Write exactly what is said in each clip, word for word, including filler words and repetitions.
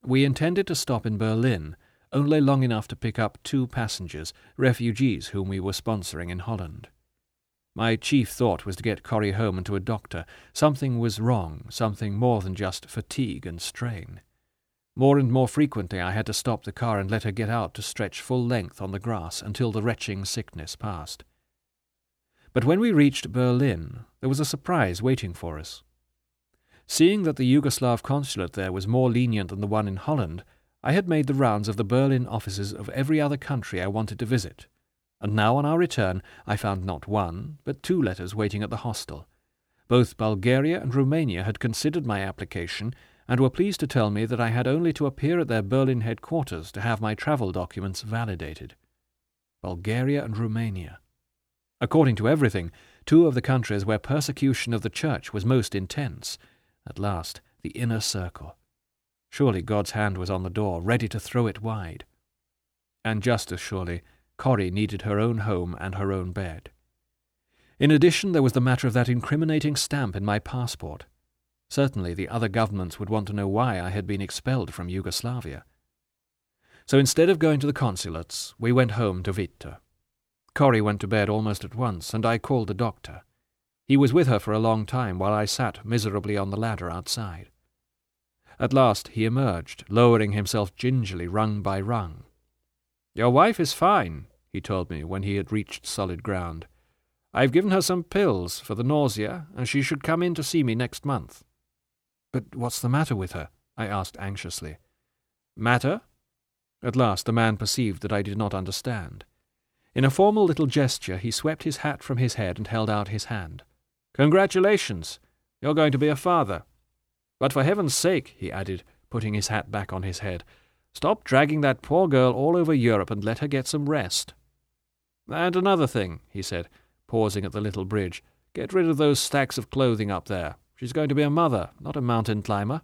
We intended to stop in Berlin, only long enough to pick up two passengers, refugees whom we were sponsoring in Holland. My chief thought was to get Corrie home and to a doctor. Something was wrong, something more than just fatigue and strain. More and more frequently I had to stop the car and let her get out to stretch full length on the grass until the retching sickness passed. But when we reached Berlin, there was a surprise waiting for us. Seeing that the Yugoslav consulate there was more lenient than the one in Holland, I had made the rounds of the Berlin offices of every other country I wanted to visit, and now on our return I found not one, but two letters waiting at the hostel. Both Bulgaria and Romania had considered my application and were pleased to tell me that I had only to appear at their Berlin headquarters to have my travel documents validated. Bulgaria and Romania. According to everything, two of the countries where persecution of the Church was most intense. At last, the inner circle. Surely God's hand was on the door, ready to throw it wide. And just as surely, Corrie needed her own home and her own bed. In addition, there was the matter of that incriminating stamp in my passport. Certainly the other governments would want to know why I had been expelled from Yugoslavia. So instead of going to the consulates, we went home to Witte. Corrie went to bed almost at once, and I called the doctor. He was with her for a long time while I sat miserably on the ladder outside. At last he emerged, lowering himself gingerly rung by rung. "Your wife is fine," he told me when he had reached solid ground. "I've given her some pills for the nausea, and she should come in to see me next month." "But what's the matter with her?" I asked anxiously. "Matter?" At last the man perceived that I did not understand. In a formal little gesture he swept his hat from his head and held out his hand. "Congratulations! You're going to be a father. But for heaven's sake," he added, putting his hat back on his head, "stop dragging that poor girl all over Europe and let her get some rest. And another thing," he said, pausing at the little bridge, "get rid of those stacks of clothing up there. She's going to be a mother, not a mountain climber."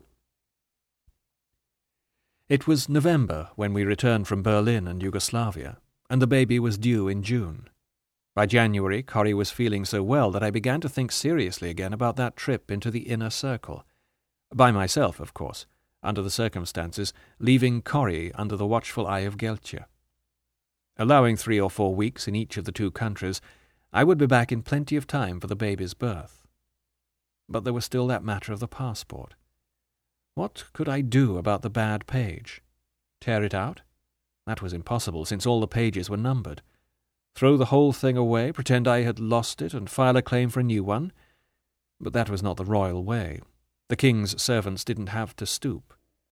It was November when we returned from Berlin and Yugoslavia, and the baby was due in June. By January, Corrie was feeling so well that I began to think seriously again about that trip into the inner circle. By myself, of course, under the circumstances, leaving Corrie under the watchful eye of Geltje. Allowing three or four weeks in each of the two countries, I would be back in plenty of time for the baby's birth. But there was still that matter of the passport. What could I do about the bad page? Tear it out? That was impossible, since all the pages were numbered. Throw the whole thing away, pretend I had lost it, and file a claim for a new one? But that was not the royal way. The king's servants didn't have to stoop.